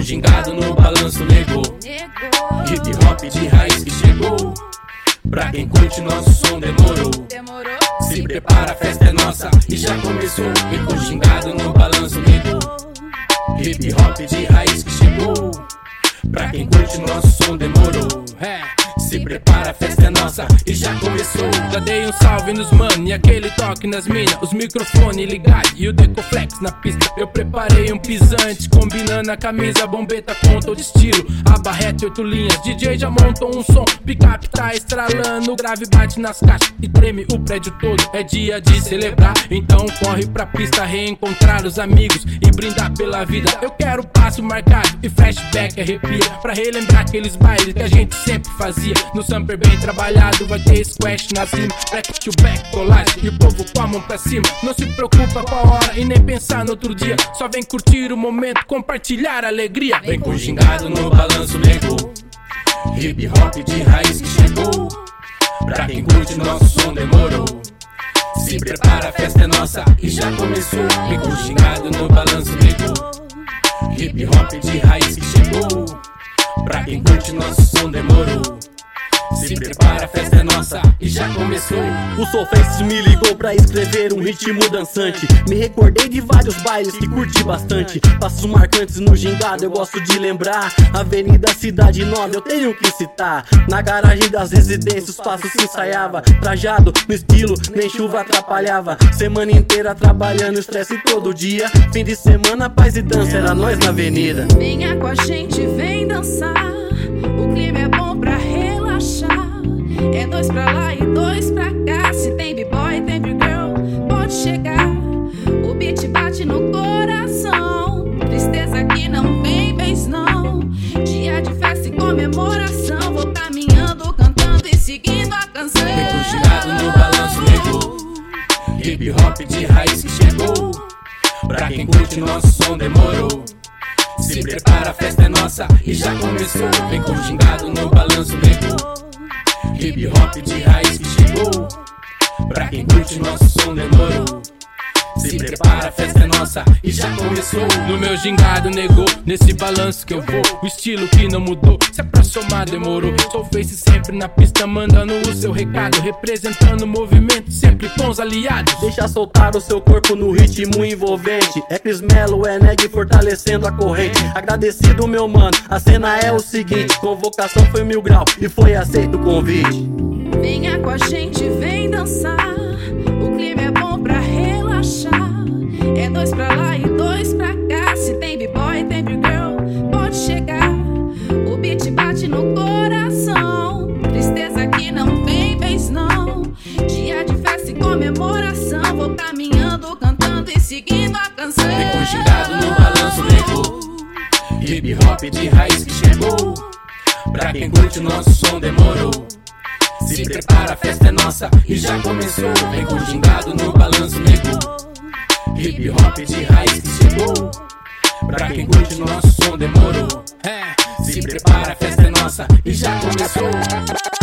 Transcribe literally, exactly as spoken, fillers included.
gingado no balanço negou. Hip hop de raiz que chegou. Pra quem curte nosso som demorou. Se prepara, a festa é nossa e já começou. Vem com gingado no balanço negou. Hip hop de raiz que chegou. Pra quem curte nosso som demorou. É. Se prepara, a festa é nossa e já começou. Já dei um salve nos mano e aquele toque nas mina. Os microfones ligados e o decoflex na pista. Eu preparei um pisante, combinando a camisa, bombeta com todo estilo. A barreta e oito linhas, D J já montou um som. Picape tá estralando, o grave bate nas caixas e treme o prédio todo. É dia de celebrar, então corre pra pista, reencontrar os amigos e brindar pela vida. Eu quero passo marcado e flashback arrepia, pra relembrar aqueles bailes que a gente sempre fazia. No samper bem trabalhado vai ter squash na cima, back to back, colagem e o povo com a mão pra cima. Não se preocupa com a hora e nem pensar no outro dia, só vem curtir o momento, compartilhar a alegria. Vem com gingado no balanço negou. Hip hop de raiz que chegou. Pra quem curte nosso som demorou. Se prepara, a festa é nossa e já começou. Vem com gingado no balanço negou. Hip hop de raiz que chegou. Pra quem curte nosso som demorou. Se prepara, a festa é nossa e já começou. O Soulface me ligou pra escrever um ritmo dançante. Me recordei de vários bailes que curti bastante. Passos marcantes no gingado eu gosto de lembrar. Avenida Cidade Nova eu tenho que citar. Na garagem das residências os passos se ensaiava. Trajado no estilo, nem chuva atrapalhava. Semana inteira trabalhando, estresse todo dia. Fim de semana, paz e dança, era nós na avenida. Venha com a gente, vem dançar. O clima é bom pra relaxar. É dois pra lá e dois pra cá. Se tem b-boy, tem b-girl, pode chegar. O beat bate no coração. Tristeza que não tem vez não. Dia de festa e comemoração. Vou caminhando, cantando e seguindo a canção. Vem com gingado no balanço negou. Hip hop de raiz que chegou. Pra quem curte nosso som demorou. Se prepara, a festa é nossa e já começou. Vem com gingado no balanço negou. Hip hop de raiz que chegou. Pra quem curte nosso som demorou. Se prepara, a festa é nossa e já começou. No meu gingado negou, nesse balanço que eu vou. O estilo que não mudou, se é pra somar demorou. Soulface sempre na pista, mandando o seu recado. Representando o movimento, sempre com os aliados. Deixa soltar o seu corpo no ritmo envolvente. É Chris Mello, é Neg fortalecendo a corrente. Agradecido meu mano, a cena é o seguinte. Convocação foi mil grau e foi aceito o convite. Venha com a gente, vem dançar. O clima é bom pra relaxar. É dois pra lá e dois pra cá. Se tem b-boy, tem b-girl, pode chegar. O beat bate no coração. Tristeza que não tem vez não. Dia de festa e comemoração. Vou caminhando, cantando e seguindo a canção. Vem com gingado no balanço negou. Hip hop de raiz que chegou. Pra quem curte nosso som demorou. Se prepara, a festa é nossa e já começou. Vem com gingado no balanço negou. Hip hop de raiz que chegou. Pra quem curte nosso som demorou. Se prepara, a festa é nossa e já começou.